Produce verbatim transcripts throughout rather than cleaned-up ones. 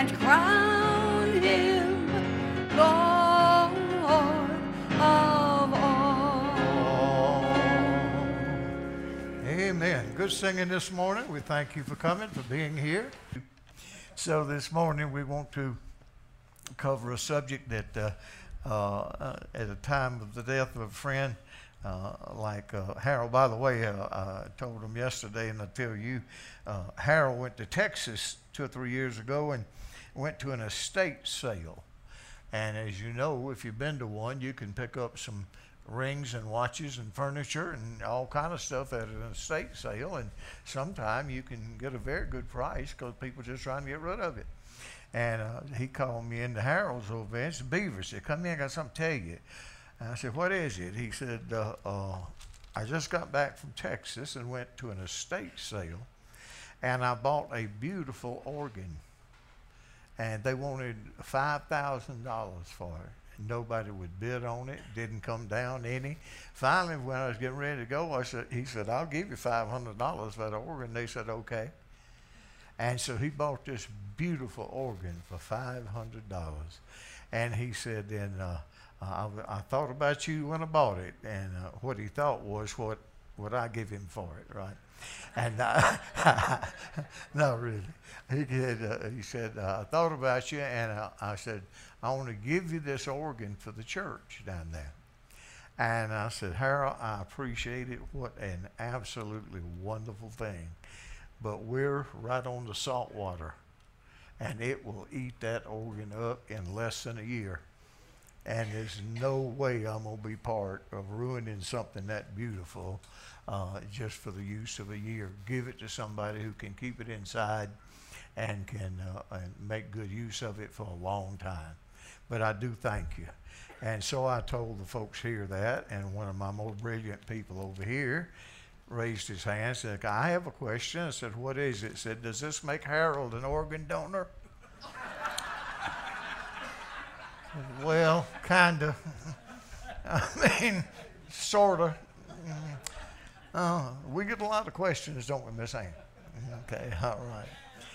and crown him Lord of all. Amen. Good singing this morning. We thank you for coming, for being here. So this morning we want to cover a subject that uh, uh, at a time of the death of a friend, uh, like uh, Harold, by the way, uh, I told him yesterday, and I tell you, uh, Harold went to Texas two or three years ago and went to an estate sale. And as you know, if you've been to one, you can pick up some rings and watches and furniture and all kind of stuff at an estate sale, and sometime you can get a very good price because people are just trying to get rid of it. And uh, he called me into Harold's over there. It's Beaver. He said, "Come in, I got something to tell you." And I said, "What is it?" He said, uh, uh, "I just got back from Texas and went to an estate sale, and I bought a beautiful organ, and they wanted five thousand dollars for it. Nobody would bid on it, didn't come down any. Finally, when I was getting ready to go, I said, he said, "I'll give you five hundred dollars for that organ." They said, "Okay." And so he bought this beautiful organ for five hundred dollars. And he said, then uh, I, I thought about you when I bought it. And uh, what he thought was what would I give him for it, right? And uh, no, really. He said, uh, he said uh, I thought about you, and uh, I said, "I want to give you this organ for the church down there." And I said, "Harold, I appreciate it. What an absolutely wonderful thing. But we're right on the salt water, and it will eat that organ up in less than a year. And there's no way I'm going to be part of ruining something that beautiful uh, just for the use of a year. Give it to somebody who can keep it inside and can uh, and make good use of it for a long time. But I do thank you." And so I told the folks here that, and one of my more brilliant people over here raised his hand and said, "I have a question." I said, "What is it?" He said, "Does this make Harold an organ donor?" Well, kind of. I mean, sort of. Uh, we get a lot of questions, don't we, Miss Ann? Okay, all right.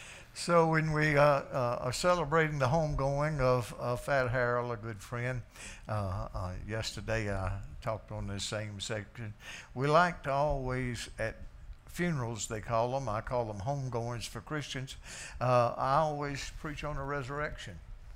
So when we uh, uh, are celebrating the homegoing of uh, Fat Harold, a good friend, uh, uh, yesterday I talked on this same section. We like to always, at funerals they call them, I call them homegoings for Christians, uh, I always preach on the resurrection,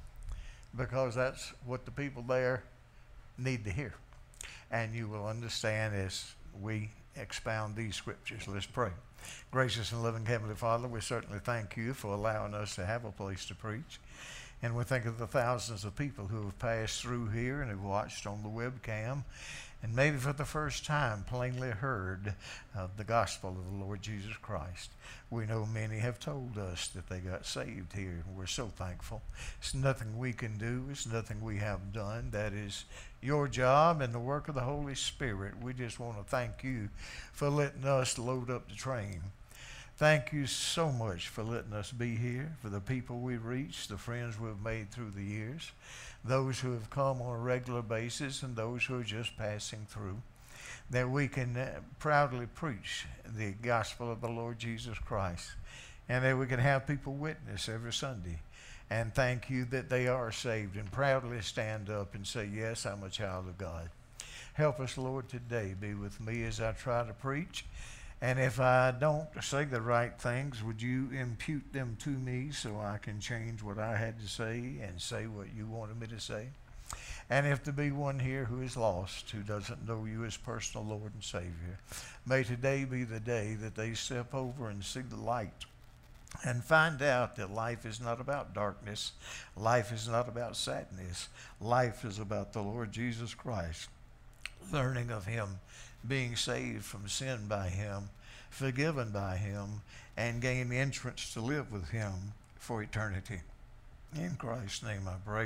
because that's what the people there need to hear. And you will understand as we expound these scriptures. Let's pray. Gracious and loving Heavenly Father, we certainly thank you for allowing us to have a place to preach. And we think of the thousands of people who have passed through here and have watched on the webcam, and maybe for the first time plainly heard of the gospel of the Lord Jesus Christ. We know many have told us that they got saved here. We're so thankful. It's nothing we can do. It's nothing we have done. That is your job and the work of the Holy Spirit. We just want to thank you for letting us load up the train. Thank you so much for letting us be here, for the people we've reached, the friends we've made through the years, those who have come on a regular basis and those who are just passing through, that we can uh, proudly preach the gospel of the Lord Jesus Christ, and that we can have people witness every Sunday and thank you that they are saved and proudly stand up and say, "Yes, I'm a child of God." Help us, Lord, today. Be with me as I try to preach. And if I don't say the right things, would you impute them to me so I can change what I had to say and say what you wanted me to say? And if there be one here who is lost, who doesn't know you as personal Lord and Savior, may today be the day that they step over and see the light and find out that life is not about darkness. Life is not about sadness. Life is about the Lord Jesus Christ, learning of him, being saved from sin by him, forgiven by him, and gain entrance to live with him for eternity. In Christ's name I pray,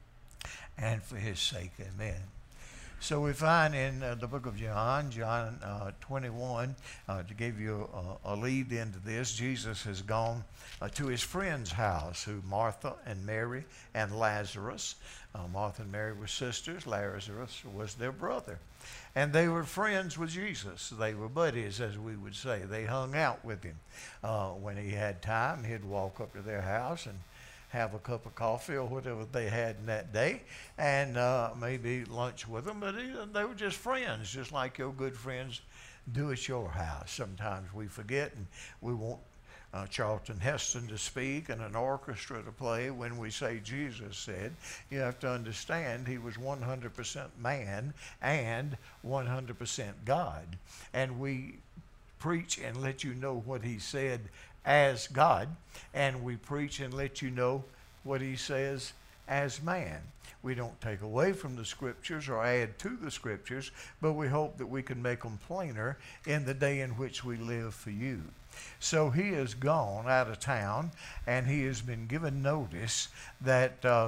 and for his sake, amen. So we find in uh, the book of John, John uh, twenty-one, uh, to give you a, a lead into this, Jesus has gone uh, to his friend's house, who Martha and Mary and Lazarus. Uh, Martha and Mary were sisters. Lazarus was their brother. And they were friends with Jesus. They were buddies, as we would say. They hung out with him. Uh, when he had time, he'd walk up to their house and have a cup of coffee or whatever they had in that day, and uh, maybe eat lunch with them. But they were just friends, just like your good friends do at your house. Sometimes we forget, and we want uh, Charlton Heston to speak and an orchestra to play. When we say Jesus said, you have to understand he was one hundred percent man and one hundred percent God. And we preach and let you know what he said as God, and we preach and let you know what he says as man. We don't take away from the scriptures or add to the scriptures, but we hope that we can make them plainer in the day in which we live for you. So he has gone out of town, and he has been given notice that uh,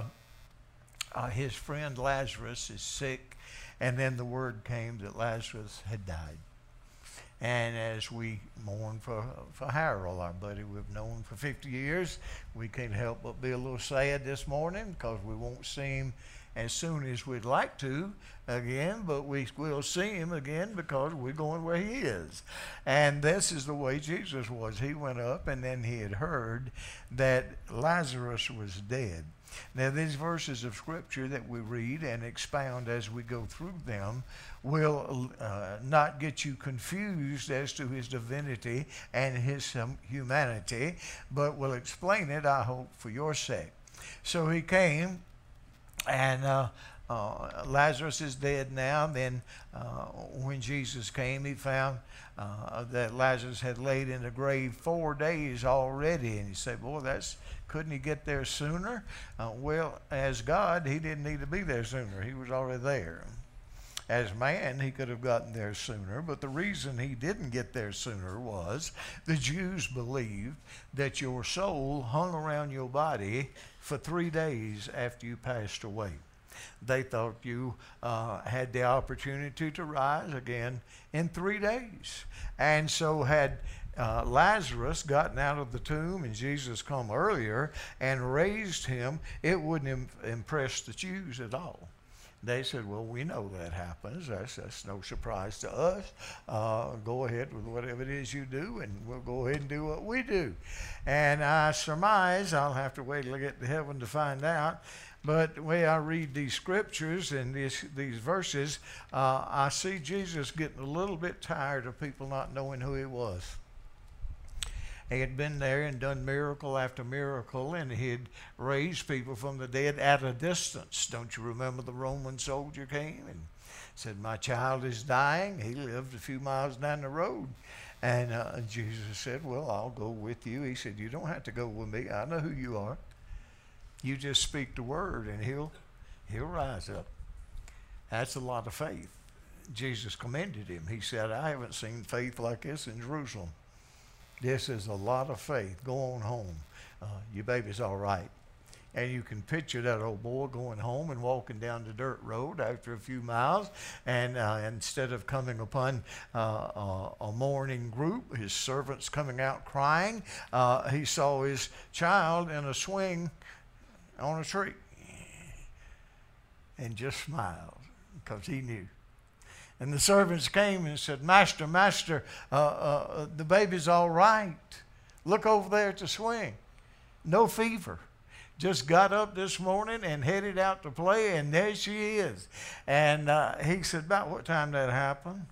uh, his friend Lazarus is sick, and then the word came that Lazarus had died. And as we mourn for, for Harold, our buddy we've known for fifty years, we can't help but be a little sad this morning because we won't see him as soon as we'd like to again, but we will see him again because we're going where he is. And this is the way Jesus was. He went up, and then he had heard that Lazarus was dead. Now, these verses of Scripture that we read and expound as we go through them will uh, not get you confused as to his divinity and his um, humanity, but will explain it, I hope, for your sake. So he came, and uh, uh, Lazarus is dead now. Then uh, when Jesus came, he found uh, that Lazarus had laid in the grave four days already. And he said, boy, that's couldn't he get there sooner? Uh, well, as God, he didn't need to be there sooner. He was already there. As man, he could have gotten there sooner, but the reason he didn't get there sooner was the Jews believed that your soul hung around your body for three days after you passed away. They thought you uh, had the opportunity to rise again in three days. And so had Uh, Lazarus gotten out of the tomb and Jesus come earlier and raised him, it wouldn't im- impress the Jews at all. They said, well, we know that happens. That's, that's no surprise to us. Uh, go ahead with whatever it is you do, and we'll go ahead and do what we do. And I surmise, I'll have to wait till I get to heaven to find out, but the way I read these scriptures and this, these verses, uh, I see Jesus getting a little bit tired of people not knowing who he was. He had been there and done miracle after miracle, and he had raised people from the dead at a distance. Don't you remember the Roman soldier came and said, my child is dying? He lived a few miles down the road. And uh, Jesus said, well, I'll go with you. He said, you don't have to go with me. I know who you are. You just speak the word, and he'll, he'll rise up. That's a lot of faith. Jesus commended him. He said, I haven't seen faith like this in Jerusalem. This is a lot of faith. Go on home. Uh, your baby's all right. And you can picture that old boy going home and walking down the dirt road after a few miles. And uh, instead of coming upon uh, uh, a mourning group, his servants coming out crying, uh, he saw his child in a swing on a tree and just smiled because he knew. And the servants came and said, Master, Master, uh, uh, the baby's all right. Look over there at the swing. No fever. Just got up this morning and headed out to play, and there she is. And uh, he said, about what time that happened?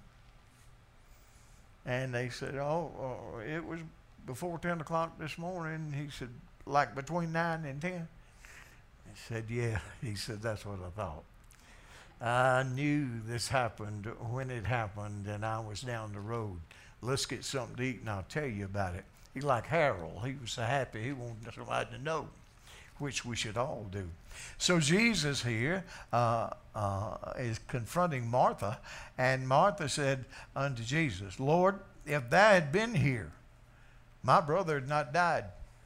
And they said, oh, uh, it was before ten o'clock this morning. He said, like between nine and ten? He said, yeah. He said, that's what I thought. I knew this happened when it happened, and I was down the road. Let's get something to eat, and I'll tell you about it. He like Harold. He was so happy he wanted somebody to know, which we should all do. So Jesus here uh, uh, is confronting Martha, and Martha said unto Jesus, Lord, if thou had been here, my brother had not died.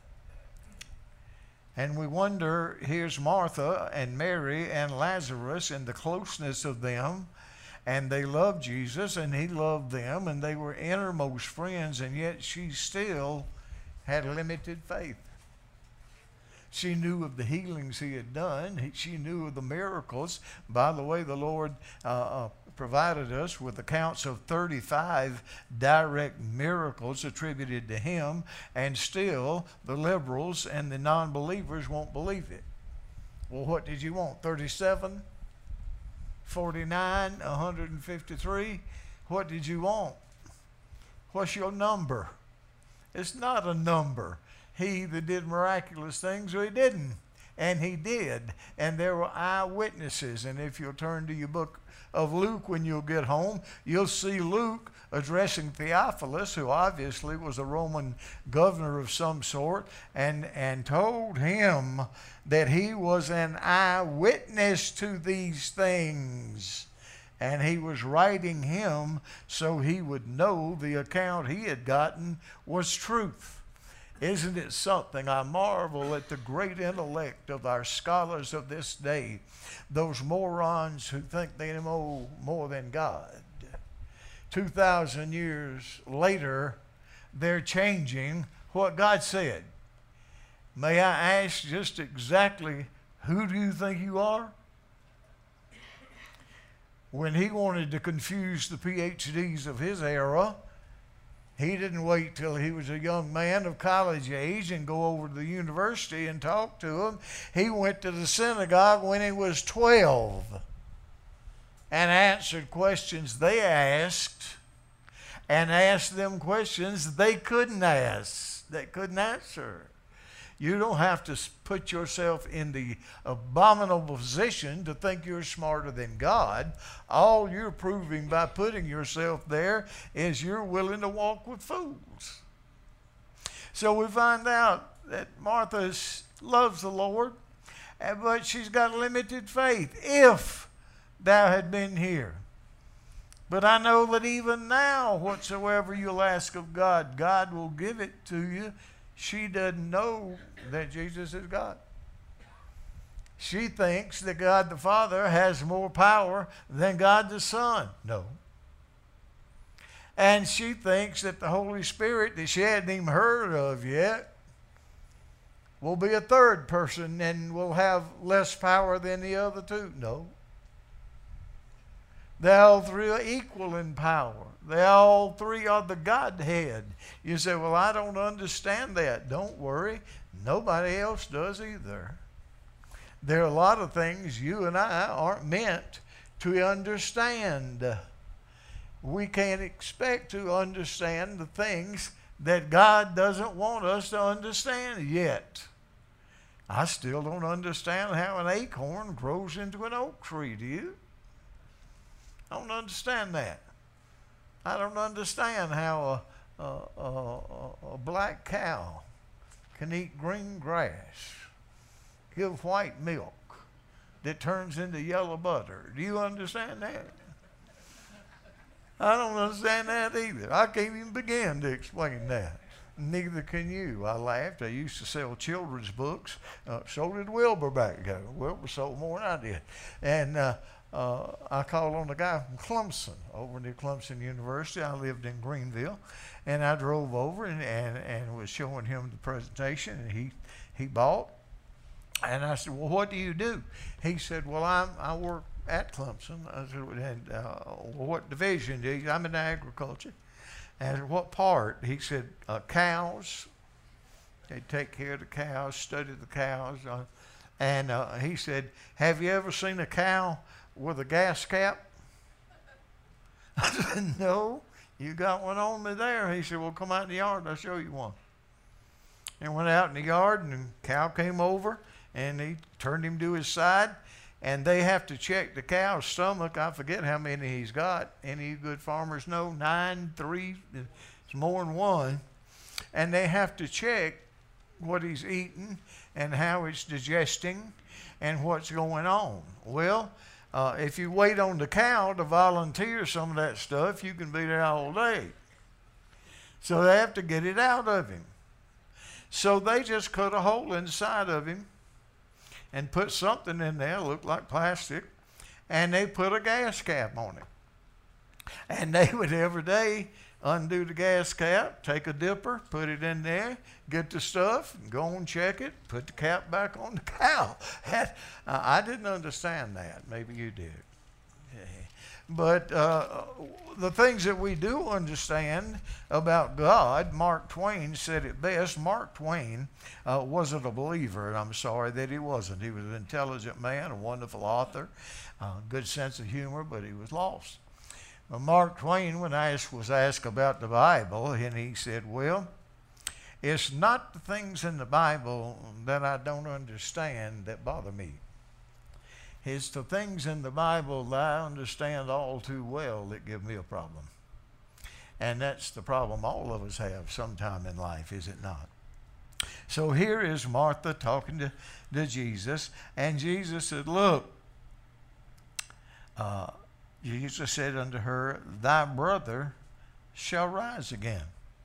And we wonder, here's Martha and Mary and Lazarus and the closeness of them, and they loved Jesus and he loved them, and they were innermost friends, and yet she still had limited faith. She knew of the healings he had done. He, she knew of the miracles. By the way, the Lord uh, uh, provided us with accounts of thirty-five direct miracles attributed to him, and still the liberals and the non-believers won't believe it. Well, what did you want? thirty-seven? forty-nine? one hundred fifty-three? What did you want? What's your number? It's not a number. He that did miraculous things, or he didn't. And he did. And there were eyewitnesses. And if you'll turn to your book of Luke when you'll get home, you'll see Luke addressing Theophilus, who obviously was a Roman governor of some sort, and, and told him that he was an eyewitness to these things. And he was writing him so he would know the account he had gotten was truth. Isn't it something? I marvel at the great intellect of our scholars of this day, those morons who think they know more than God. Two thousand years later, they're changing what God said. May I ask just exactly, who do you think you are? When he wanted to confuse the P H Ds of his era, he didn't wait till he was a young man of college age and go over to the university and talk to them. He went to the synagogue when he was twelve and answered questions they asked, and asked them questions they couldn't ask, they couldn't answer. You don't have to put yourself in the abominable position to think you're smarter than God. All you're proving by putting yourself there is you're willing to walk with fools. So we find out that Martha loves the Lord, but she's got limited faith. If thou had been here. But I know that even now, whatsoever you'll ask of God, God will give it to you. She doesn't know that Jesus is God. She thinks that God the Father has more power than God the Son. No. And she thinks that the Holy Spirit that she hadn't even heard of yet will be a third person and will have less power than the other two. No. They all three are equal in power. They all three are the Godhead. You say, well, I don't understand that. Don't worry. Nobody else does either. There are a lot of things you and I aren't meant to understand. We can't expect to understand the things that God doesn't want us to understand yet. I still don't understand how an acorn grows into an oak tree. Do you? I don't understand that. I don't understand how a, a, a, a black cow can eat green grass, give white milk that turns into yellow butter. Do you understand that? I don't understand that either. I can't even begin to explain that. Neither can you. I laughed. I used to sell children's books. Uh, so did Wilbur back there. Wilbur sold more than I did. And uh, Uh, I called on a guy from Clemson, over near Clemson University. I lived in Greenville, and I drove over and, and, and was showing him the presentation, and he, he bought. And I said, well, what do you do? He said, well, I'm, I work at Clemson. I said, and, uh, well, what division do you? I'm in agriculture. And I said, what part? He said, uh, cows. They take care of the cows, study the cows. Uh, and uh, he said, have you ever seen a cow with a gas cap? I said, no, you got one on me there. He said, well, come out in the yard and I'll show you one. And went out in the yard, and the cow came over, and he turned him to his side, and they have to check the cow's stomach. I forget how many he's got. Any good farmers know? Nine, three, it's more than one. And they have to check what he's eating and how it's digesting and what's going on. Well, Uh, if you wait on the cow to volunteer some of that stuff, you can be there all day. So they have to get it out of him. So they just cut a hole inside of him and put something in there, looked like plastic, and they put a gas cap on it. And they would every day undo the gas cap, take a dipper, put it in there, get the stuff, go and check it, put the cap back on the cow. And, uh, I didn't understand that. Maybe you did. But uh, the things that we do understand about God, Mark Twain said it best. Mark Twain uh, wasn't a believer, and I'm sorry that he wasn't. He was an intelligent man, a wonderful author, a good sense of humor, but he was lost. Well, Mark Twain, when asked, was asked about the Bible, and he said, well, it's not the things in the Bible that I don't understand that bother me. It's the things in the Bible that I understand all too well that give me a problem. And that's the problem all of us have sometime in life, is it not? So here is Martha talking to, to Jesus, and Jesus said, look, uh, Jesus said unto her, thy brother shall rise again.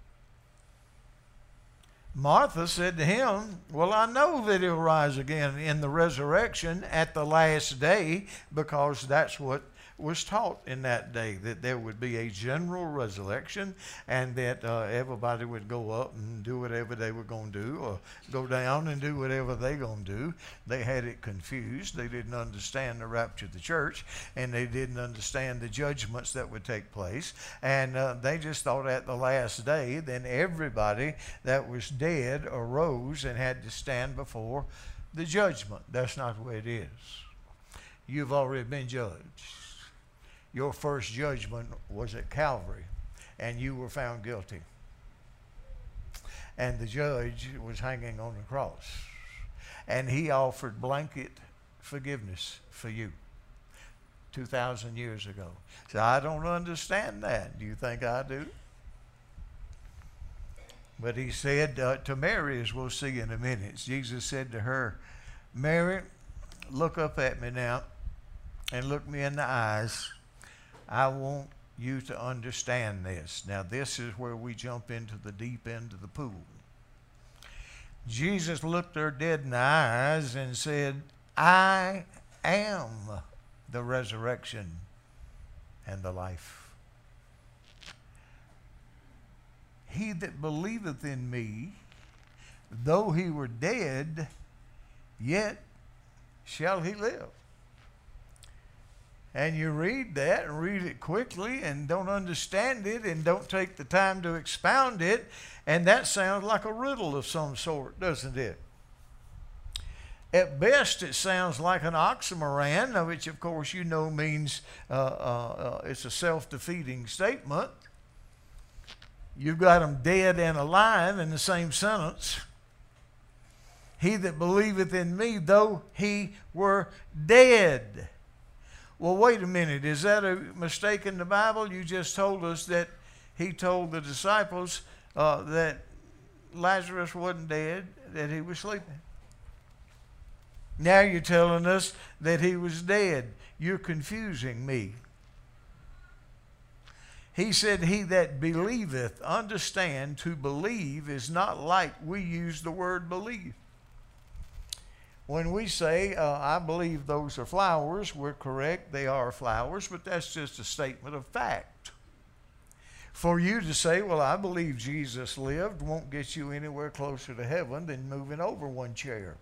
Martha said to him, well, I know that he'll rise again in the resurrection at the last day, because that's what was taught in that day, that there would be a general resurrection, and that uh, everybody would go up and do whatever they were going to do, or go down and do whatever they going to do. They had it confused. They didn't understand the rapture of the church, and they didn't understand the judgments that would take place, and uh, they just thought at the last day, then everybody that was dead arose and had to stand before the judgment. That's not the way it is. You've already been judged. Your first judgment was at Calvary, and you were found guilty. And the judge was hanging on the cross, and he offered blanket forgiveness for you two thousand years ago. So I don't understand that. Do you think I do? But he said uh, to Mary, as we'll see in a minute, Jesus said to her, Mary, look up at me now and look me in the eyes. I want you to understand this. Now, this is where we jump into the deep end of the pool. Jesus looked her dead in the eyes and said, I am the resurrection and the life. He that believeth in me, though he were dead, yet shall he live. And you read that and read it quickly and don't understand it and don't take the time to expound it, and that sounds like a riddle of some sort, doesn't it? At best, it sounds like an oxymoron, which of course you know means uh, uh, uh, it's a self-defeating statement. You've got them dead and alive in the same sentence. He that believeth in me, though he were dead. Well, wait a minute. Is that a mistake in the Bible? You just told us that he told the disciples uh, that Lazarus wasn't dead, that he was sleeping. Now you're telling us that he was dead. You're confusing me. He said, he that believeth, understand, to believe is not like we use the word believe. When we say, uh, I believe those are flowers, we're correct, they are flowers, but that's just a statement of fact. For you to say, well, I believe Jesus lived, won't get you anywhere closer to heaven than moving over one chair.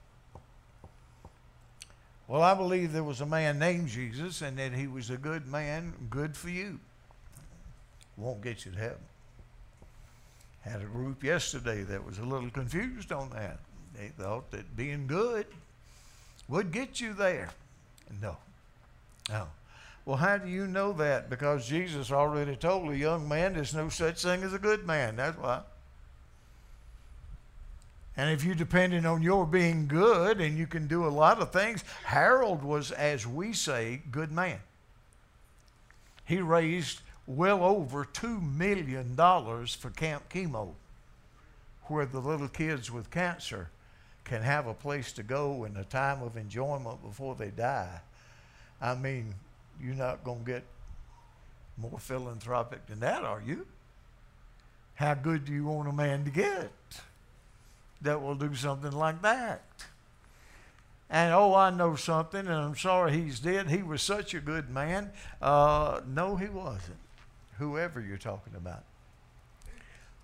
Well, I believe there was a man named Jesus and that he was a good man, good for you. Won't get you to heaven. Had a group yesterday that was a little confused on that. They thought that being good would get you there. No. No. Well, how do you know that? Because Jesus already told a young man there's no such thing as a good man. That's why. And if you're depending on your being good and you can do a lot of things, Harold was, as we say, good man. He raised well over two million dollars for Camp Chemo, where the little kids with cancer can have a place to go and a time of enjoyment before they die. I mean, you're not going to get more philanthropic than that, are you? How good do you want a man to get that will do something like that? And, oh, I know something, and I'm sorry he's dead. He was such a good man. Uh, no, he wasn't. Whoever you're talking about.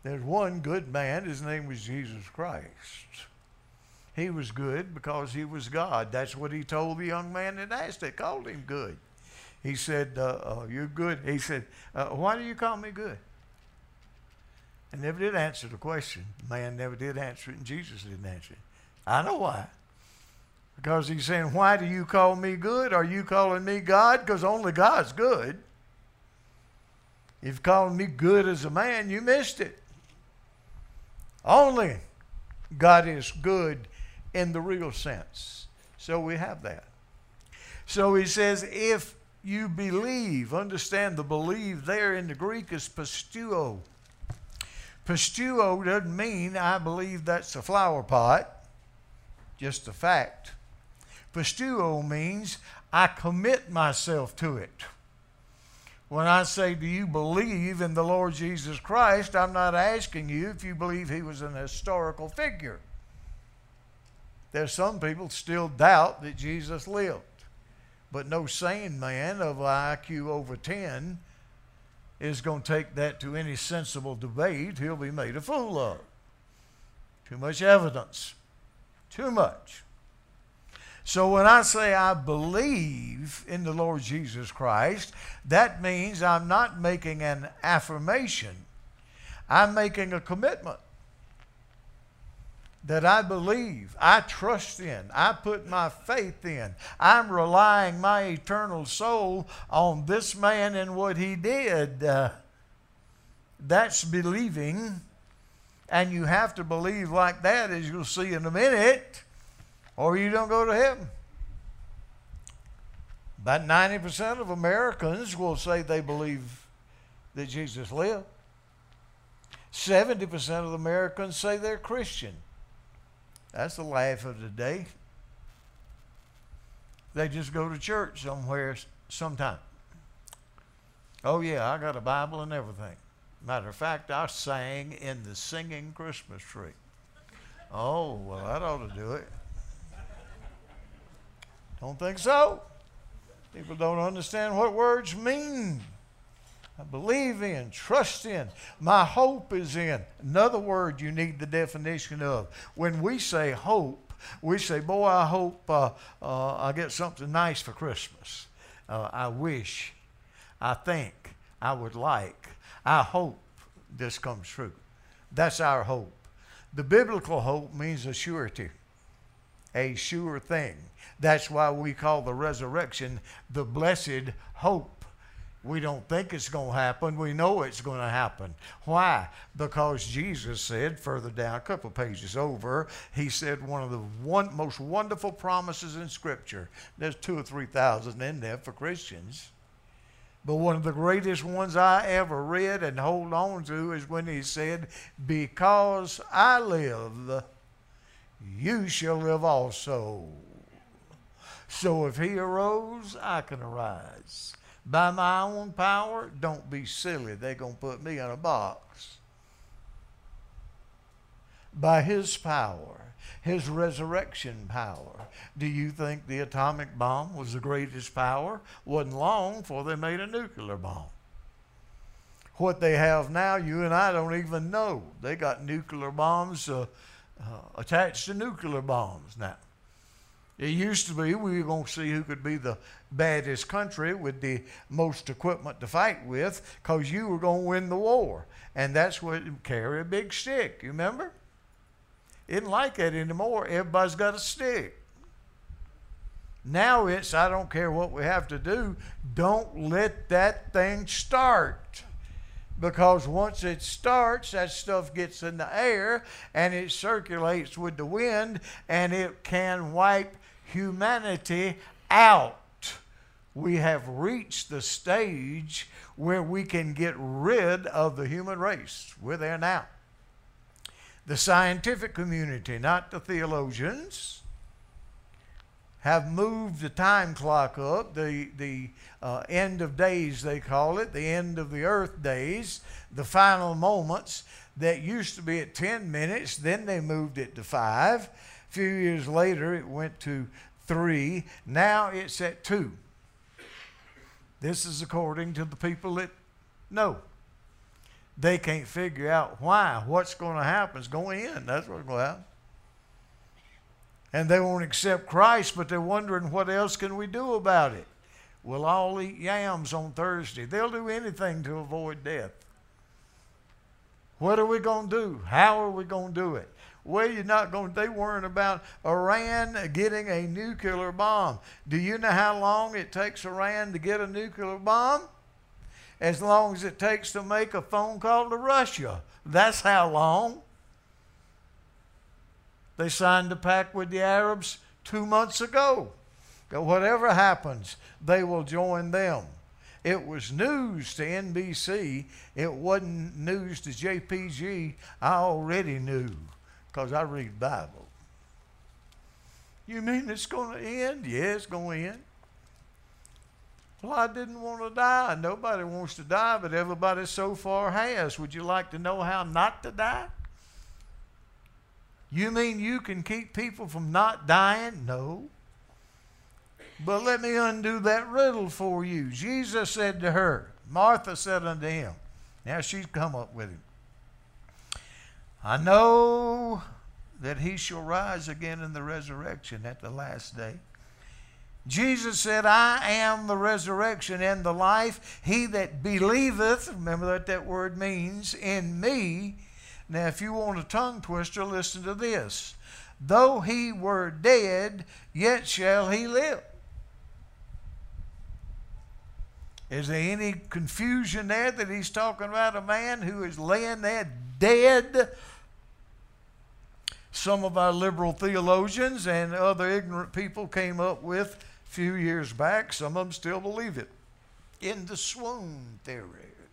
There's one good man. His name was Jesus Christ. He was good because he was God. That's what he told the young man that asked it, called him good. He said, uh, uh, you're good. He said, uh, why do you call me good? And never did answer the question. The man never did answer it, and Jesus didn't answer it. I know why. Because he's saying, why do you call me good? Are you calling me God? Because only God's good. If you're calling me good as a man, you missed it. Only God is good in the real sense. So we have that. So he says, if you believe, understand the believe there in the Greek is pisteuo. Pisteuo doesn't mean I believe that's a flower pot, just a fact. Pisteuo means I commit myself to it. When I say, do you believe in the Lord Jesus Christ, I'm not asking you if you believe he was an historical figure. There's some people still doubt that Jesus lived. But no sane man of an I Q over ten is going to take that to any sensible debate. He'll be made a fool of. Too much evidence. Too much. So when I say I believe in the Lord Jesus Christ, that means I'm not making an affirmation. I'm making a commitment that I believe, I trust in, I put my faith in. I'm relying my eternal soul on this man and what he did. Uh, that's believing, and you have to believe like that, as you'll see in a minute, or you don't go to heaven. About ninety percent of Americans will say they believe that Jesus lived. seventy percent of Americans say they're Christian. That's the laugh of the day. They just go to church somewhere sometime. Oh yeah, I got a Bible and everything. Matter of fact, I sang in the singing Christmas tree. Oh, well, that ought to do it. Don't think so. People don't understand what words mean. I believe in, trust in, my hope is in. Another word you need the definition of. When we say hope, we say, boy, I hope uh, uh, I get something nice for Christmas. Uh, I wish, I think, I would like, I hope this comes true. That's our hope. The biblical hope means a surety, a sure thing. That's why we call the resurrection the blessed hope. We don't think it's going to happen. We know it's going to happen. Why? Because Jesus said, further down, a couple of pages over, he said one of the one, most wonderful promises in Scripture. There's two or three thousand in there for Christians. But one of the greatest ones I ever read and hold on to is when he said, because I live, you shall live also. So if he arose, I can arise. By my own power, don't be silly. They're going to put me in a box. By his power, his resurrection power. Do you think the atomic bomb was the greatest power? Wasn't long before they made a nuclear bomb. What they have now, you and I don't even know. They got nuclear bombs uh, uh, attached to nuclear bombs now. It used to be we were going to see who could be the baddest country with the most equipment to fight with, because you were going to win the war. And that's what, carry a big stick, you remember? Isn't like that anymore. Everybody's got a stick. Now it's, I don't care what we have to do, don't let that thing start. Because once it starts, that stuff gets in the air and it circulates with the wind and it can wipe humanity out. We have reached the stage where we can get rid of the human race. We're there now. The scientific community, not the theologians, have moved the time clock up, the, the uh, end of days they call it, the end of the earth days, the final moments that used to be at ten minutes, then they moved it to five. A few years later it went to three, now it's at two. This is according to the people that know. They can't figure out why. What's going to happen is going to end. That's what's going to happen. And they won't accept Christ, but they're wondering, what else can we do about it? We'll all eat yams on Thursday. They'll do anything to avoid death. What are we going to do? How are we going to do it? Well, you're not going to, they weren't about Iran getting a nuclear bomb. Do you know how long it takes Iran to get a nuclear bomb? As long as it takes to make a phone call to Russia. That's how long. They signed a pact with the Arabs two months ago. That whatever happens, they will join them. It was news to N B C. It wasn't news to J P G. I already knew because I read the Bible. You mean it's going to end? Yeah, it's going to end. Well, I didn't want to die. Nobody wants to die, but everybody so far has. Would you like to know how not to die? You mean you can keep people from not dying? No. But let me undo that riddle for you. Jesus said to her, Martha said unto him, now she's come up with him, I know that he shall rise again in the resurrection at the last day. Jesus said, I am the resurrection and the life. He that believeth, remember what that word means, in me. Now, if you want a tongue twister, listen to this. Though he were dead, yet shall he live. Is there any confusion there that he's talking about a man who is laying there dead? Some of our liberal theologians and other ignorant people came up with a few years back. Some of them still believe it. In the swoon theory.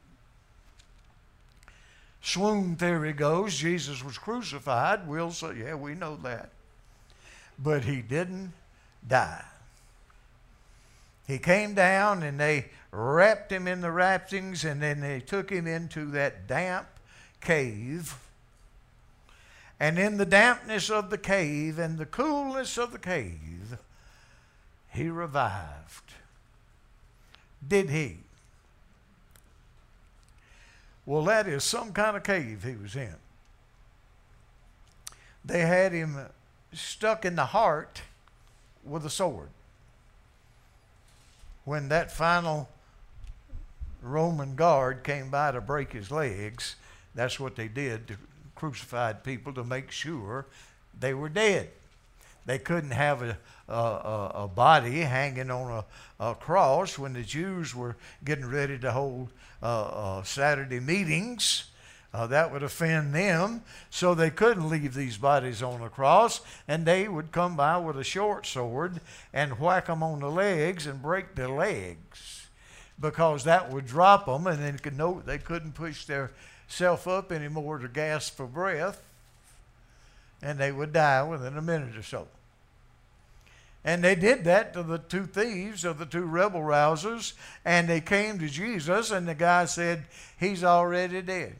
Swoon theory goes, Jesus was crucified. We'll say, yeah, we know that. But he didn't die. He came down and they wrapped him in the wrappings, and then they took him into that damp cave. And in the dampness of the cave and the coolness of the cave, he revived. Did he? Well, that is some kind of cave he was in. They had him stuck in the heart with a sword. When that final Roman guard came by to break his legs, that's what they did to crucified people, to make sure they were dead. They couldn't have a, a, a body hanging on a, a cross when the Jews were getting ready to hold uh, uh, Saturday meetings. Uh, that would offend them, so they couldn't leave these bodies on the cross, and they would come by with a short sword and whack them on the legs and break their legs, because that would drop them, and then could know they couldn't push their self up anymore to gasp for breath, and they would die within a minute or so. And they did that to the two thieves, or the two rebel rousers, and they came to Jesus, and the guy said, he's already dead.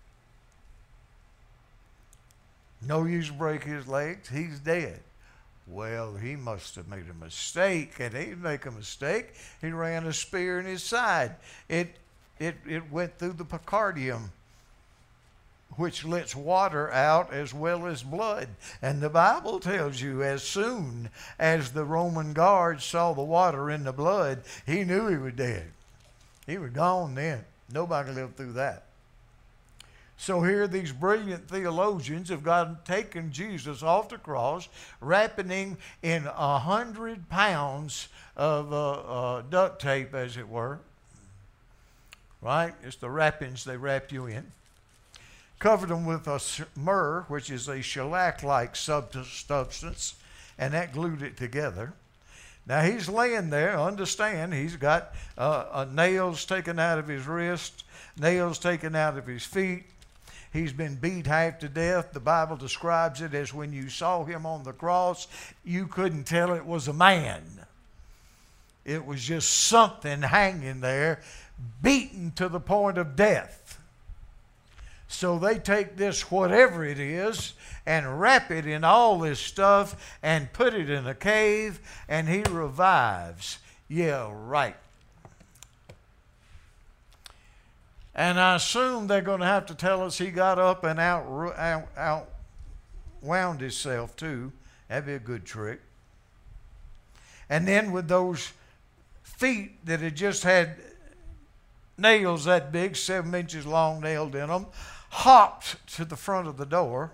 No use to break his legs, he's dead. Well, he must have made a mistake, and he didn't make a mistake. He ran a spear in his side. It, it, it went through the pericardium, which lets water out as well as blood. And the Bible tells you, as soon as the Roman guards saw the water in the blood, he knew he was dead. He was gone then. Nobody lived through that. So here these brilliant theologians have got taken Jesus off the cross, wrapping him in a hundred pounds of uh, uh, duct tape, as it were. Right? It's the wrappings they wrap you in. Covered them with a myrrh, which is a shellac-like substance, and that glued it together. Now he's laying there. Understand, he's got uh, uh, nails taken out of his wrist, nails taken out of his feet. He's been beat half to death. The Bible describes it as when you saw him on the cross, you couldn't tell it was a man. It was just something hanging there, beaten to the point of death. So they take this, whatever it is, and wrap it in all this stuff and put it in a cave, and he revives. Yeah, right. And I assume they're going to have to tell us he got up and out, out, outwound himself too. That'd be a good trick. And then with those feet that had just had nails that big, seven inches long, nailed in them, hopped to the front of the door,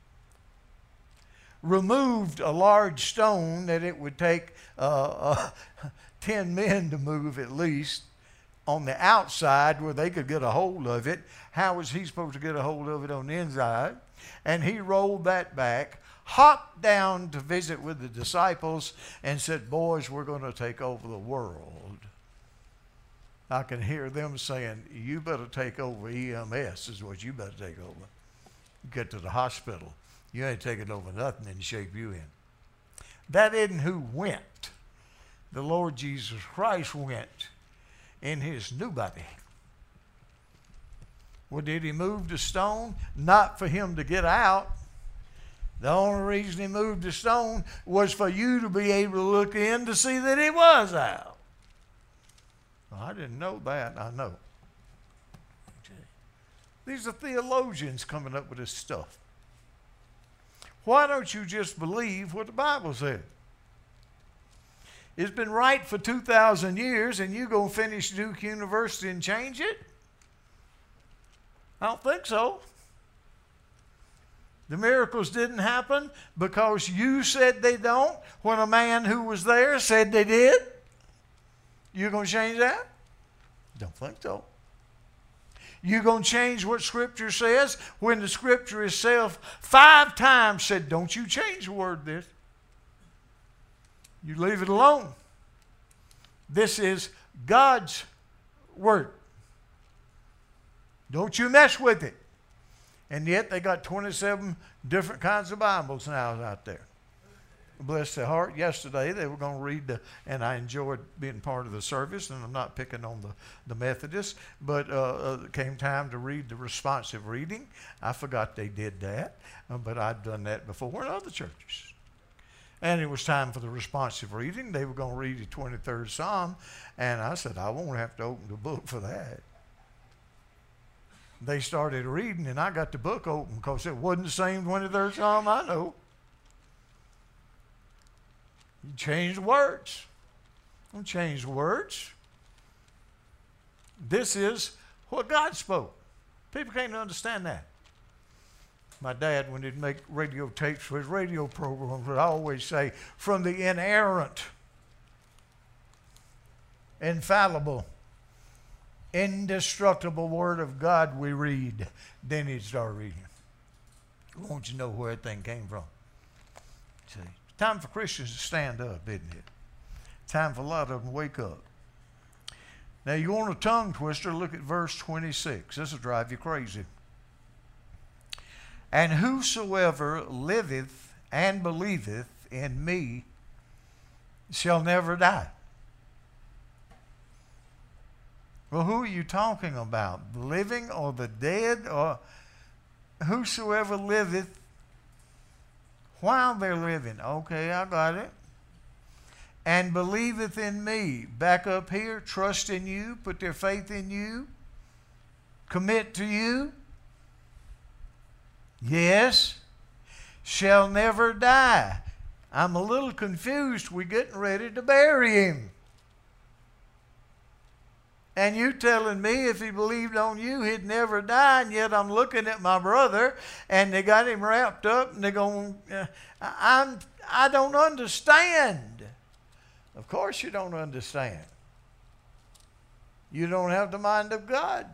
removed a large stone that it would take uh, uh, ten men to move at least on the outside where they could get a hold of it. How was he supposed to get a hold of it on the inside? And he rolled that back, hopped down to visit with the disciples, and said, boys, we're going to take over the world. I can hear them saying, you better take over E M S is what you better take over. You get to the hospital. You ain't taking over nothing in the shape you in. That isn't who went. The Lord Jesus Christ went in his new body. Well, did he move the stone? Not for him to get out. The only reason he moved the stone was for you to be able to look in to see that he was out. Well, I didn't know that. I know. Okay. These are theologians coming up with this stuff. Why don't you just believe what the Bible said? It's been right for two thousand years, and you going to finish Duke University and change it? I don't think so. The miracles didn't happen because you said they don't when a man who was there said they did. You going to change that? Don't think so. You going to change what Scripture says when the Scripture itself five times said, don't you change the word this. You leave it alone. This is God's word. Don't you mess with it. And yet they got twenty-seven different kinds of Bibles now out there. Bless their heart. Yesterday they were going to read, the, and I enjoyed being part of the service, and I'm not picking on the, the Methodists, but uh, uh, it came time to read the responsive reading. I forgot they did that, uh, but I'd done that before in other churches. And it was time for the responsive reading. They were going to read the twenty-third Psalm, and I said, I won't have to open the book for that. They started reading, and I got the book open because it wasn't the same twenty-third Psalm I know. You change the words. Don't change the words. This is what God spoke. People can't understand that. My dad, when he'd make radio tapes for his radio programs, would always say, from the inerrant, infallible, indestructible Word of God we read. Then he'd start reading. Won't you know where everything came from? See, time for Christians to stand up, isn't it? Time for a lot of them to wake up. Now, you want a tongue twister, look at verse twenty-six. This will drive you crazy. And whosoever liveth and believeth in me shall never die. Well, who are you talking about? The living or the dead? Or whosoever liveth while they're living. Okay, I got it. And believeth in me. Back up here, trust in you, put their faith in you, commit to you. Yes, shall never die. I'm a little confused. We're getting ready to bury him. And you telling me if he believed on you, he'd never die, and yet I'm looking at my brother, and they got him wrapped up, and they're going, uh, I'm, I don't understand. Of course you don't understand. You don't have the mind of God.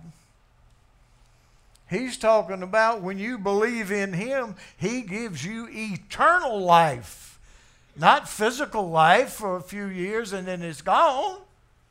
He's talking about when you believe in him, he gives you eternal life. Not physical life for a few years and then it's gone.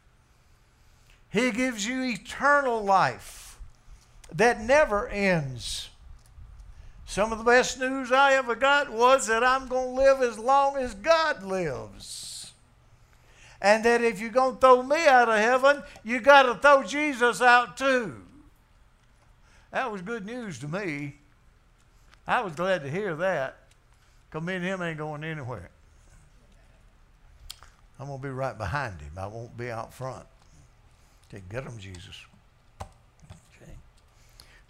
He gives you eternal life that never ends. Some of the best news I ever got was that I'm going to live as long as God lives. And that if you're going to throw me out of heaven, you got to throw Jesus out too. That was good news to me. I was glad to hear that, because me and him ain't going anywhere. I'm going to be right behind him. I won't be out front. Okay, get him, Jesus. Okay.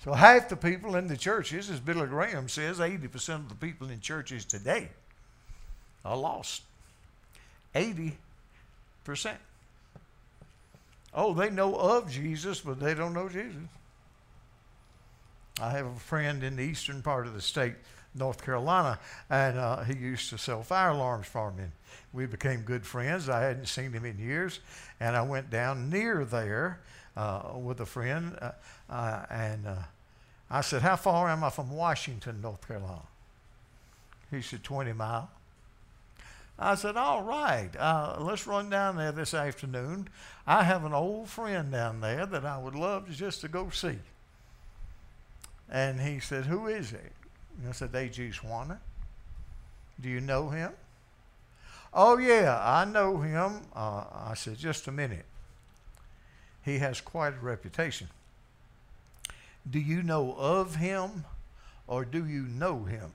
So half the people in the churches, as Billy Graham says, eighty percent of the people in churches today are lost. eighty percent. Oh, they know of Jesus, but they don't know Jesus. I have a friend in the eastern part of the state, North Carolina, and uh, he used to sell fire alarms for me. We became good friends. I hadn't seen him in years, and I went down near there uh, with a friend, uh, uh, and uh, I said, how far am I from Washington, North Carolina? He said, twenty miles. I said, all right, uh, let's run down there this afternoon. I have an old friend down there that I would love just to go see. And he said, who is he? And I said, A G Swanner. Do you know him? Oh, yeah, I know him. Uh, I said, just a minute. He has quite a reputation. Do you know of him or do you know him?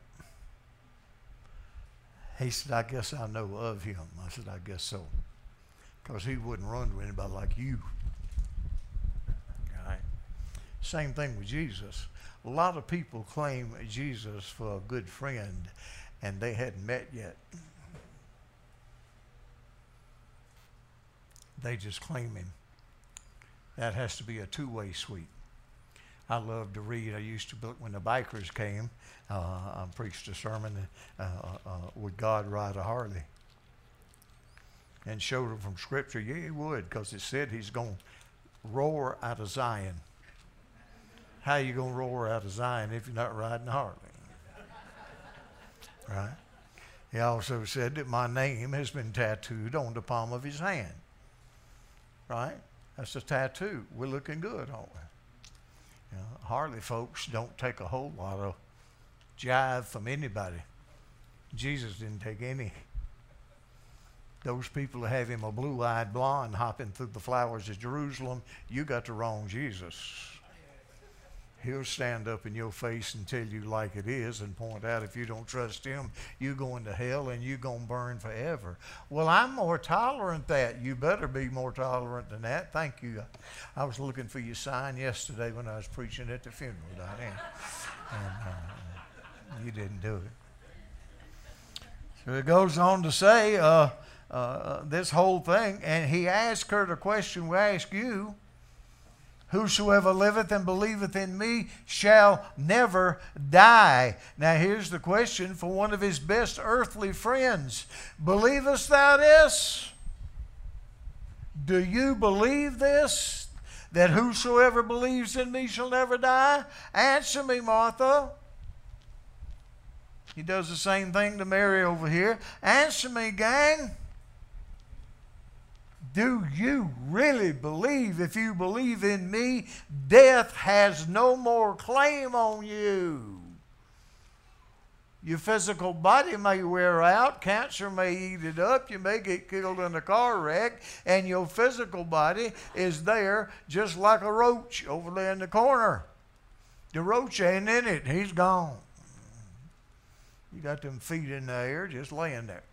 He said, I guess I know of him. I said, I guess so. Because he wouldn't run to anybody like you. All right. Same thing with Jesus. A lot of people claim Jesus for a good friend, and they hadn't met yet. They just claim him. That has to be a two-way street. I love to read. I used to, when the bikers came, uh, I preached a sermon, uh, uh, would God ride a Harley? And showed them from Scripture, yeah, he would, because it said he's going to roar out of Zion. How you going to roar out of Zion if you're not riding a Harley? Right? He also said that my name has been tattooed on the palm of his hand. Right? That's a tattoo. We're looking good, aren't we? You know, Harley folks don't take a whole lot of jive from anybody. Jesus didn't take any. Those people that have him a blue-eyed blonde hopping through the flowers of Jerusalem, you got the wrong Jesus. He'll stand up in your face and tell you like it is and point out if you don't trust him, you're going to hell and you're going to burn forever. Well, I'm more tolerant than that. You better be more tolerant than that. Thank you. I was looking for your sign yesterday when I was preaching at the funeral, Diane. And uh, you didn't do it. So it goes on to say uh, uh, this whole thing, and he asked her the question we ask you, whosoever liveth and believeth in me shall never die. Now here's the question for one of his best earthly friends. Believest thou this? Do you believe this? That whosoever believes in me shall never die? Answer me, Martha. He does the same thing to Mary over here. Answer me, gang. Do you really believe, if you believe in me, death has no more claim on you? Your physical body may wear out. Cancer may eat it up. You may get killed in a car wreck. And your physical body is there just like a roach over there in the corner. The roach ain't in it. He's gone. You got them feet in the air just laying there.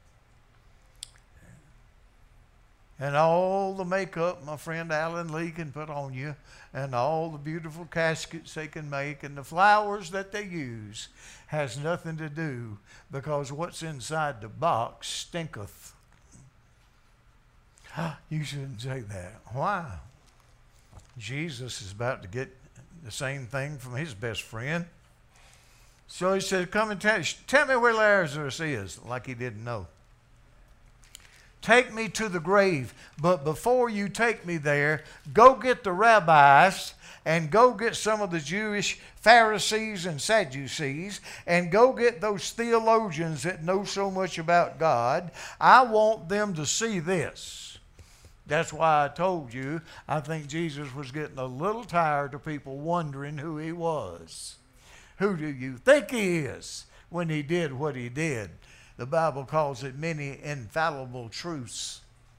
And all the makeup my friend Alan Lee can put on you, and all the beautiful caskets they can make, and the flowers that they use, has nothing to do, because what's inside the box stinketh. You shouldn't say that. Why? Jesus is about to get the same thing from his best friend. So he said, come and tell, tell me where Lazarus is, like he didn't know. Take me to the grave, but before you take me there, go get the rabbis and go get some of the Jewish Pharisees and Sadducees and go get those theologians that know so much about God. I want them to see this. That's why I told you I think Jesus was getting a little tired of people wondering who he was. Who do you think he is when he did what he did? The Bible calls it many infallible truths.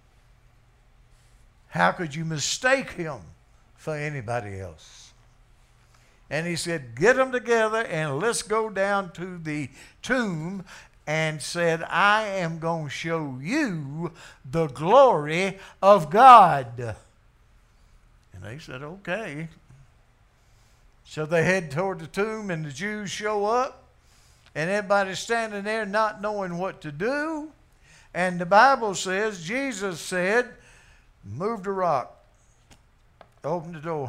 How could you mistake him for anybody else? And he said, get them together and let's go down to the tomb, and said, I am going to show you the glory of God. And they said, okay. So they head toward the tomb, and the Jews show up, and everybody's standing there not knowing what to do. And the Bible says, Jesus said, move the rock. Open the door.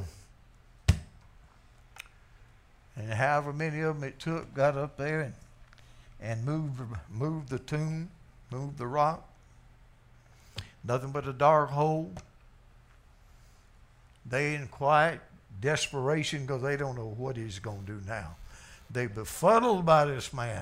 And however many of them it took got up there and, and moved, moved the tomb, moved the rock. Nothing but a dark hole. They in quiet desperation because they don't know what he's going to do now. They befuddled by this man.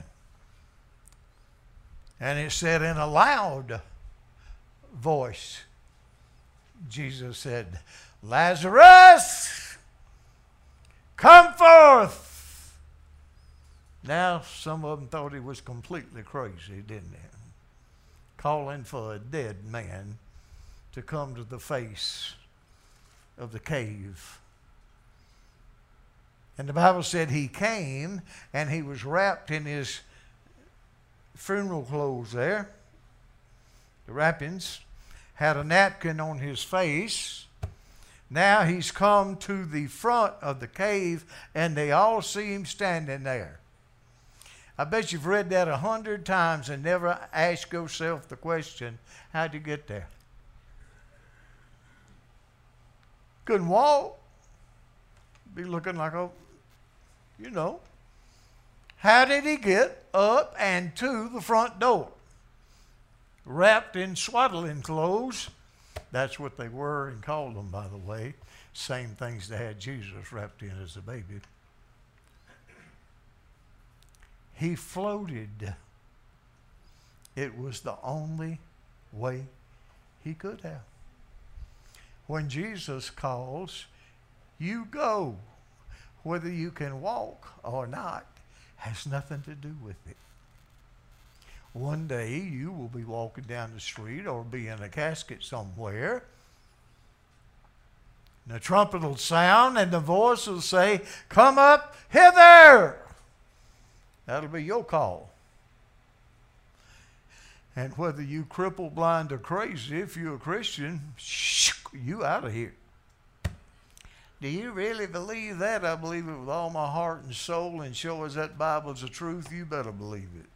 And it said in a loud voice, Jesus said, Lazarus, come forth. Now, some of them thought he was completely crazy, didn't they? Calling for a dead man to come to the face of the cave. And the Bible said he came and he was wrapped in his funeral clothes there. The wrappings. Had a napkin on his face. Now he's come to the front of the cave and they all see him standing there. I bet you've read that a hundred times and never asked yourself the question, how'd you get there? Couldn't walk. Be looking like a, you know. How did he get up and to the front door? Wrapped in swaddling clothes. That's what they were and called them, by the way. Same things they had Jesus wrapped in as a baby. He floated. It was the only way he could have. When Jesus calls, you go. Whether you can walk or not has nothing to do with it. One day you will be walking down the street or be in a casket somewhere. And the trumpet will sound and the voice will say, come up hither. That'll be your call. And whether you cripple, blind, or crazy, if you're a Christian, you out of here. Do you really believe that? I believe it with all my heart and soul, and show us that Bible's the truth. You better believe it.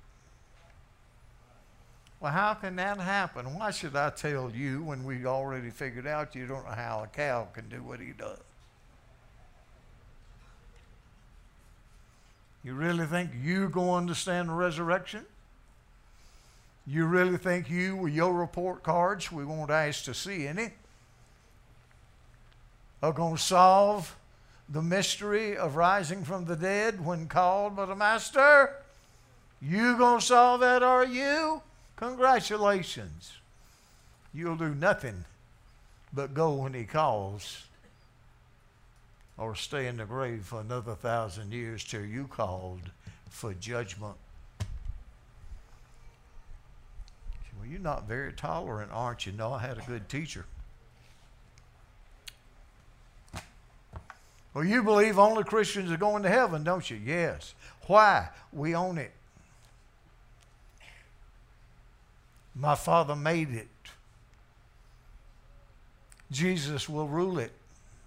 Well, how can that happen? Why should I tell you when we already figured out you don't know how a cow can do what he does? You really think you're going to understand the resurrection? You really think you, with your report cards, we won't ask to see any, are going to solve the mystery of rising from the dead when called by the Master? You going to solve that, are you? Congratulations. You'll do nothing but go when he calls, or stay in the grave for another thousand years till you called for judgment. Well, you're not very tolerant, aren't you? No, I had a good teacher. Well, you believe only Christians are going to heaven, don't you? Yes. Why? We own it. My Father made it. Jesus will rule it.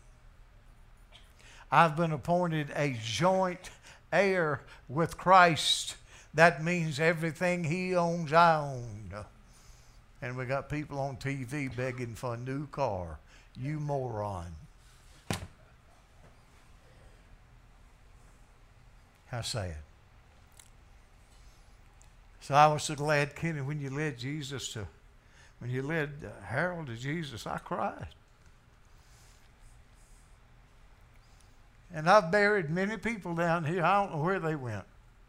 I've been appointed a joint heir with Christ. That means everything he owns, I own. And we got people on T V begging for a new car. You moron. How sad. So I was so glad, Kenny, when you led Jesus to, when you led uh, Harold to Jesus, I cried. And I've buried many people down here. I don't know where they went.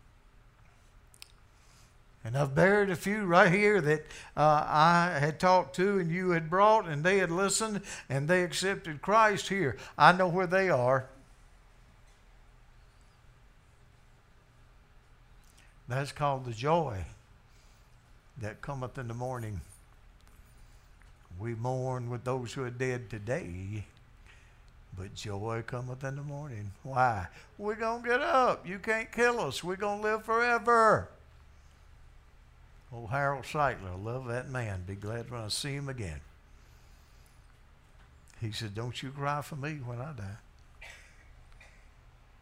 And I've buried a few right here that uh, I had talked to and you had brought, and they had listened and they accepted Christ here. I know where they are. That's called the joy that cometh in the morning. We mourn with those who are dead today, but joy cometh in the morning. Why? We're going to get up. You can't kill us. We're going to live forever. Old Harold Seitler, I love that man. Be glad when I see him again. He said, don't you cry for me when I die.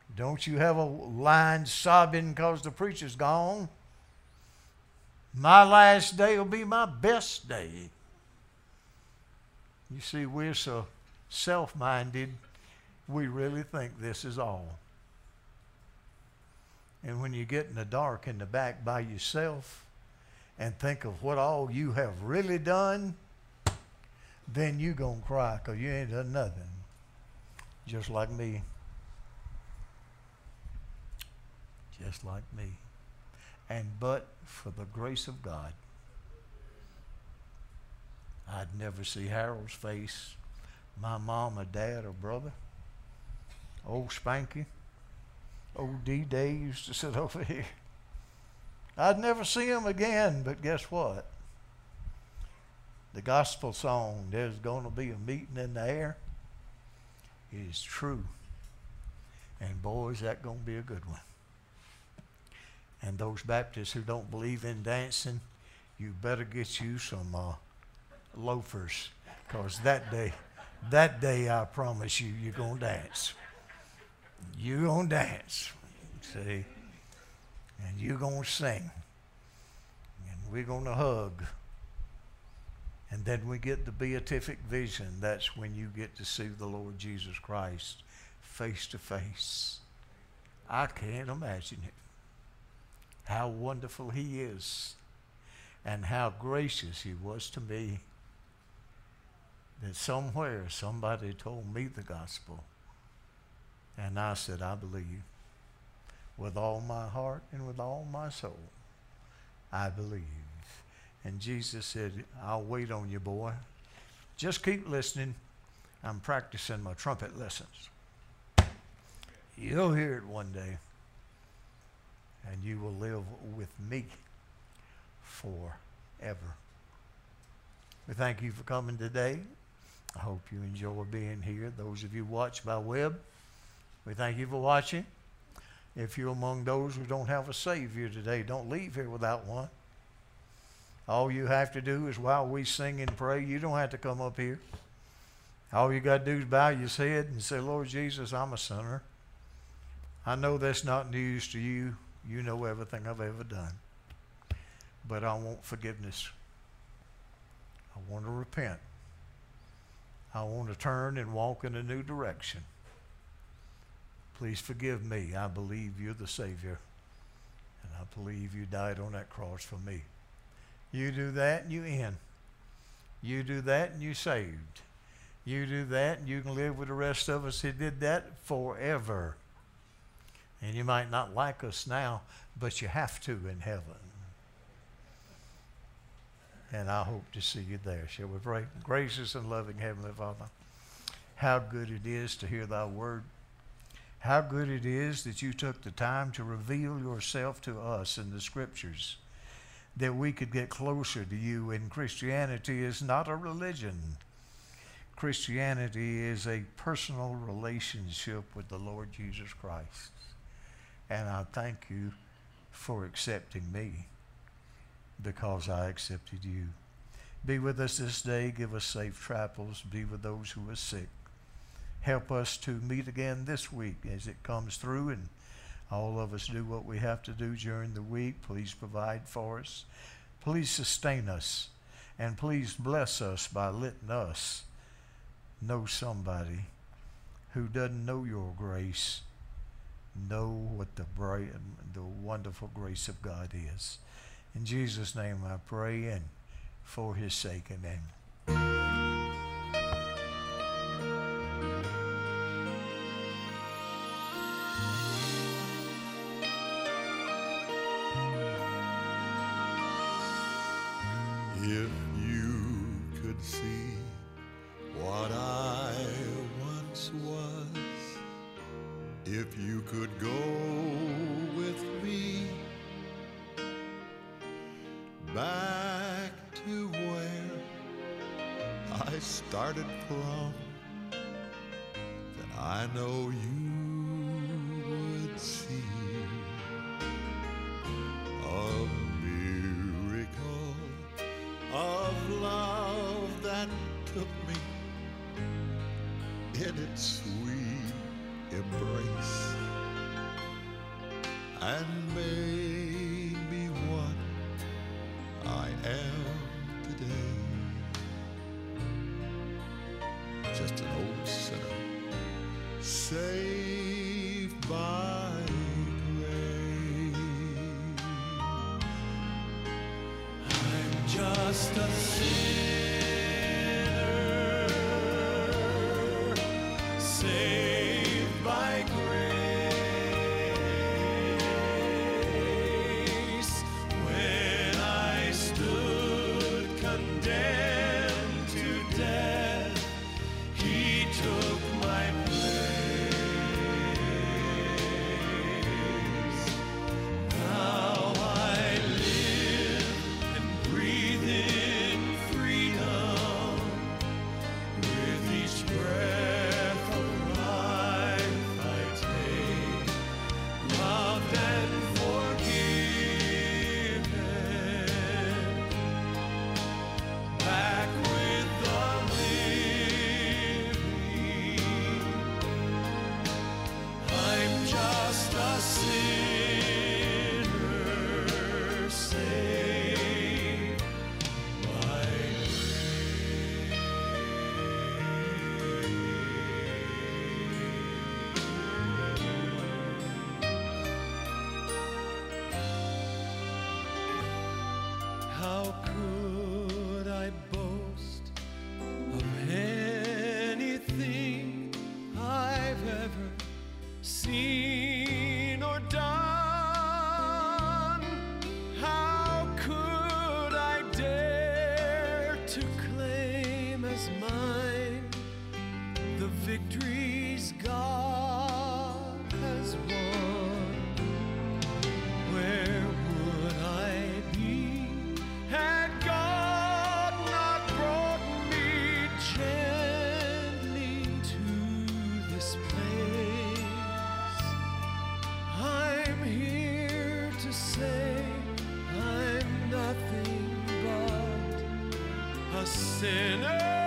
Don't you have a line sobbing because the preacher's gone? My last day will be my best day. You see, we're so self-minded, we really think this is all. And when you get in the dark in the back by yourself and think of what all you have really done, then you gonna cry because you ain't done nothing. Just like me. Just like me. And but for the grace of God, I'd never see Harold's face, my mom or dad or brother, old Spanky, old D-Day used to sit over here. I'd never see him again, but guess what? The gospel song, there's going to be a meeting in the air, is true. And boy, is that going to be a good one. And those Baptists who don't believe in dancing, you better get you some uh, loafers, because that day, that day I promise you, you're going to dance. You're going to dance, see? And you're going to sing. And we're going to hug. And then we get the beatific vision. That's when you get to see the Lord Jesus Christ face to face. I can't imagine it. How wonderful he is, and how gracious he was to me, that somewhere somebody told me the gospel, and I said, I believe. With all my heart and with all my soul, I believe. And Jesus said, I'll wait on you, boy. Just keep listening. I'm practicing my trumpet lessons. You'll hear it one day. And you will live with me forever. We thank you for coming today. I hope you enjoy being here. Those of you who watch by web, we thank you for watching. If you're among those who don't have a Savior today, don't leave here without one. All you have to do is while we sing and pray, you don't have to come up here. All you got to do is bow your head and say, Lord Jesus, I'm a sinner. I know that's not news to you. You know everything I've ever done. But I want forgiveness. I want to repent. I want to turn and walk in a new direction. Please forgive me. I believe you're the Savior. And I believe you died on that cross for me. You do that and you in. You do that and you saved. You do that and you can live with the rest of us who did that forever. And you might not like us now, but you have to in heaven. And I hope to see you there. Shall we pray? Gracious and loving Heavenly Father, how good it is to hear thy word. How good it is that you took the time to reveal yourself to us in the scriptures, that we could get closer to you. And Christianity is not a religion. Christianity is a personal relationship with the Lord Jesus Christ. And I thank you for accepting me because I accepted you. Be with us this day. Give us safe travels. Be with those who are sick. Help us to meet again this week as it comes through, and all of us do what we have to do during the week. Please provide for us. Please sustain us. And please bless us by letting us know somebody who doesn't know your grace, know what the bright and the wonderful grace of God is. In Jesus' name I pray, and for his sake, amen. If you could see what I once was, if you could go with me back to where I started from, then I know you would see a miracle of love that took me in its sweet embrace. and made me what I am today. Just an old sinner saved by grace. I'm just a sinner saved by grace. When I stood condemned to death, He took my place. Now I live and breathe in freedom. With each breath of life I take, loved and forgiven, back with the living. I'm just a sinner saved by How could I boast of anything I've ever seen or done? How could I dare to claim as mine the victories God has won? Where would I be had God not brought me gently to this place? I'm here to say I'm nothing but a sinner